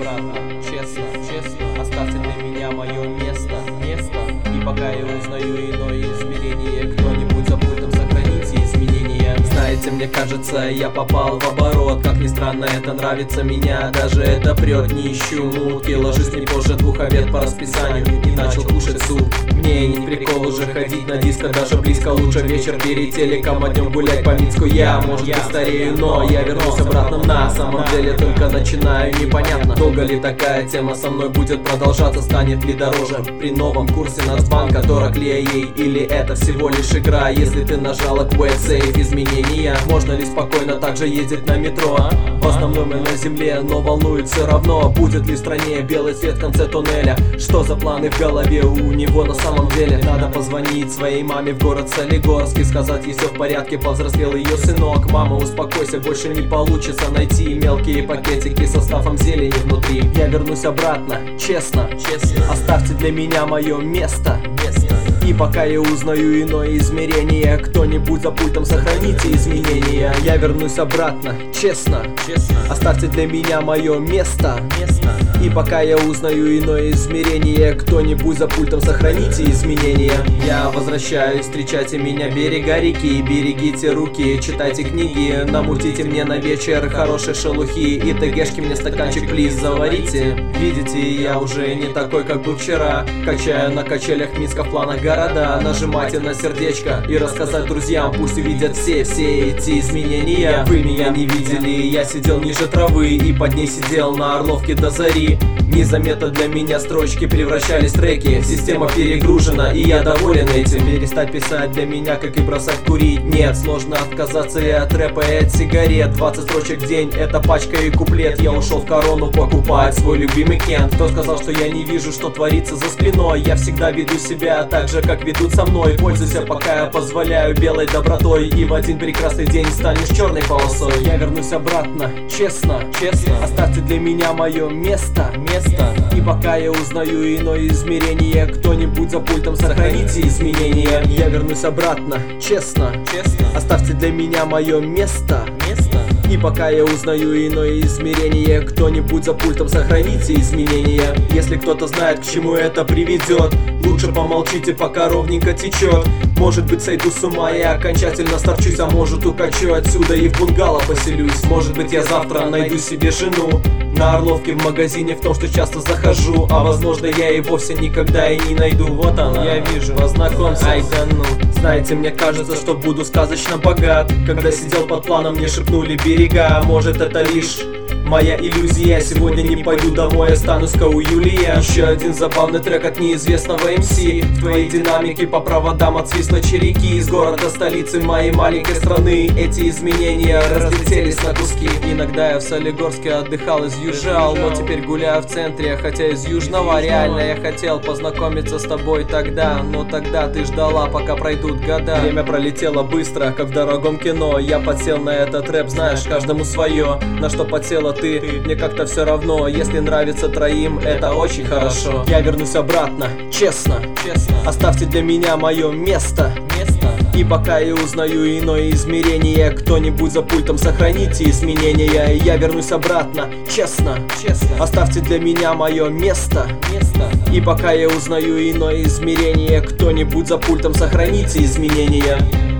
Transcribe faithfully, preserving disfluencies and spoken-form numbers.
обратно, честно, честно. Оставьте для меня мое место, место. И пока я узнаю иное измерение, кто-нибудь за пультом сохраните изменения. Знаете, мне кажется, я попал в оборот. Как ни странно, это нравится меня, даже это прет. Не ищу мутки, ложусь не позже двух обед по расписанию и начал кушать суп. Мне не прикол уже ходить на диско, даже близко. Лучше вечер перед телеком, а днем гулять по Минску. Я, может быть, старею, но я вернусь обратно. На самом деле только начинаю, непонятно, долго ли такая тема со мной будет продолжаться. Станет ли дороже при новом курсе Нацбанка? Дорог ли я ей или это всего лишь игра? Если ты нажала Quit Save изменения, можно ли спокойно также ездить на метро? В основном и на земле, но волнует все равно, будет ли в стране белый свет в конце туннеля. Что за планы в голове у него на самом деле? Надо позвонить своей маме в город Солигорск и сказать ей все в порядке, повзрослел ее сынок. Мама, успокойся, больше не получится найти мелкие пакетики со составом зелени внутри. Я вернусь обратно, честно, честно. Оставьте для меня мое место, место. И пока я узнаю иное измерение, кто-нибудь за пультом сохраните изменения. Я вернусь обратно, честно, честно. Оставьте для меня мое место, место. И пока я узнаю иное измерение, кто-нибудь за пультом сохраните изменения. Я возвращаюсь, встречайте меня берега реки, берегите руки, читайте книги, намутите мне на вечер хорошей шелухи и ТГшки мне стаканчик, плиз, заварите. Видите, я уже не такой, как был вчера. Качаю на качелях Минска в планах города. Нажимайте на сердечко и рассказать друзьям, пусть увидят все, все эти изменения. Вы меня не видели, я сидел ниже травы и под ней сидел на Орловке до зари. Незаметно для меня строчки превращались в треки. Система перегружена, и я доволен этим. Перестать писать для меня, как и бросать курить. Нет, сложно отказаться и от рэпа, и от сигарет. Двадцать строчек в день, это пачка и куплет. Я ушел в корону покупать свой любимый Кент. Кто сказал, что я не вижу, что творится за спиной? Я всегда веду себя так же, как ведут со мной. Пользуйся, пока я позволяю, белой добротой. И в один прекрасный день станешь черной полосой. Я вернусь обратно, честно, честно. Оставьте для меня мое место, место. И пока я узнаю иное измерение, кто-нибудь за пультом сохраните изменения. Я вернусь обратно, честно, честно. Оставьте для меня мое место, место. И пока я узнаю иное измерение, кто-нибудь за пультом сохраните изменения. Если кто-то знает, к чему это приведет, лучше помолчите, пока ровненько течет. Может быть, сойду с ума и окончательно старчусь, а может, укачу отсюда и в бунгало поселюсь. Может быть, я завтра найду себе жену на Орловке в магазине, в том, что часто захожу. А возможно, я и вовсе никогда и не найду. Вот она, я вижу, познакомься. Ай да ну. Знаете, мне кажется, что буду сказочно богат. Когда сидел под планом, мне шепнули берега. Может, это лишь моя иллюзия. Сегодня не пойду домой, останусь-ка у Юлия. Еще один забавный трек от неизвестного эм си. В твоей динамике по проводам отсвисли череки. Из города столицы моей маленькой страны эти изменения разлетелись на куски. Иногда я в Солигорске отдыхал, изъезжал, но теперь гуляю в центре, хотя из Южного. Реально я хотел познакомиться с тобой тогда, но тогда ты ждала, пока пройдут года. Время пролетело быстро, как в дорогом кино. Я подсел на этот рэп, знаешь, каждому свое. На что подсела ты, мне как-то все равно. Если нравится троим, это очень хорошо. Я вернусь обратно, честно, честно. Оставьте для меня мое место, место. И пока я узнаю иное измерение, кто-нибудь за пультом сохраните изменения. Я вернусь обратно, честно, честно. Оставьте для меня мое место, место. И пока я узнаю иное измерение, кто-нибудь за пультом сохраните изменения.